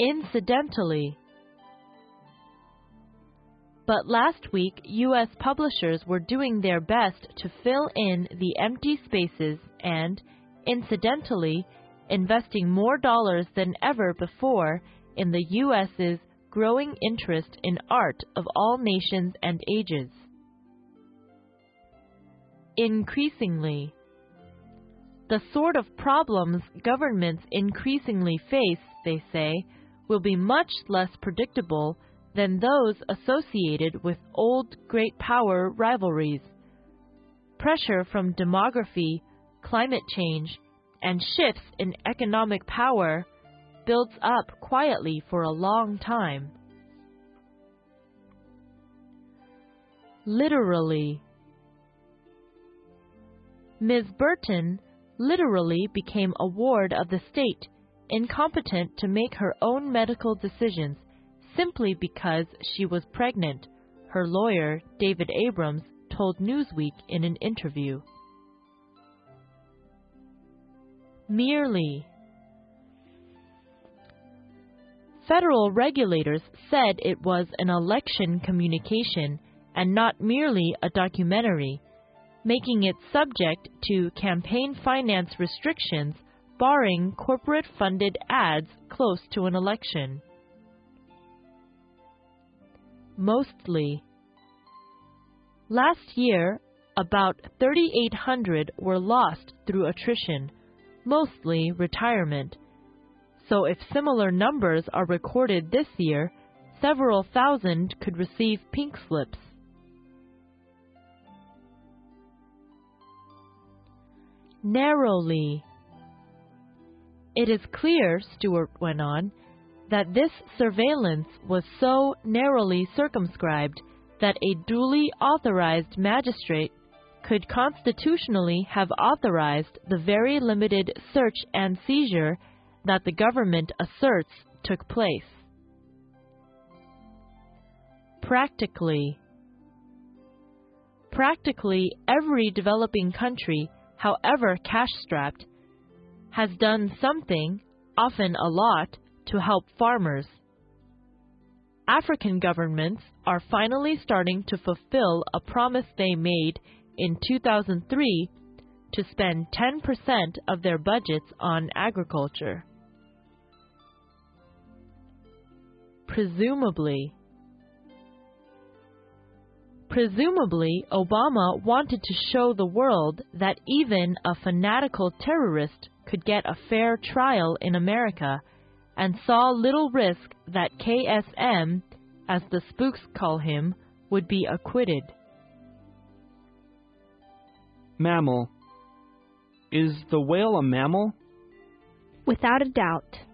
incidentally. But last week, U.S. publishers were doing their best to fill in the empty spaces and, incidentally, investing more dollars than ever before in the U.S.'s growing interest in art of all nations and ages. Increasingly. The sort of problems governments increasingly face, they say, will be much less predictable than those associated with old great power rivalries. Pressure from demography, climate change, and shifts in economic power builds up quietly for a long time. Literally. Ms. Burton literally became a ward of the state, incompetent to make her own medical decisions simply because she was pregnant, her lawyer, David Abrams, told Newsweek in an interview. Merely. Federal regulators said it was an election communication and not merely a documentary, making it subject to campaign finance restrictions barring corporate-funded ads close to an election. Mostly. Last year, about 3,800 were lost through attrition, mostly retirement. So if similar numbers are recorded this year, several thousand could receive pink slips. Narrowly. It is clear, Stewart went on, that this surveillance was so narrowly circumscribed that a duly authorized magistrate could constitutionally have authorized the very limited search and seizure that the government asserts took place. Practically. Practically every developing country, however cash-strapped, has done something, often a lot, to help farmers. African governments are finally starting to fulfill a promise they made in 2003 to spend 10% of their budgets on agriculture. Presumably. Presumably, Obama wanted to show the world that even a fanatical terrorist could get a fair trial in America, and saw little risk that KSM, as the spooks call him, would be acquitted. Mammal. Is the whale a mammal? Without a doubt.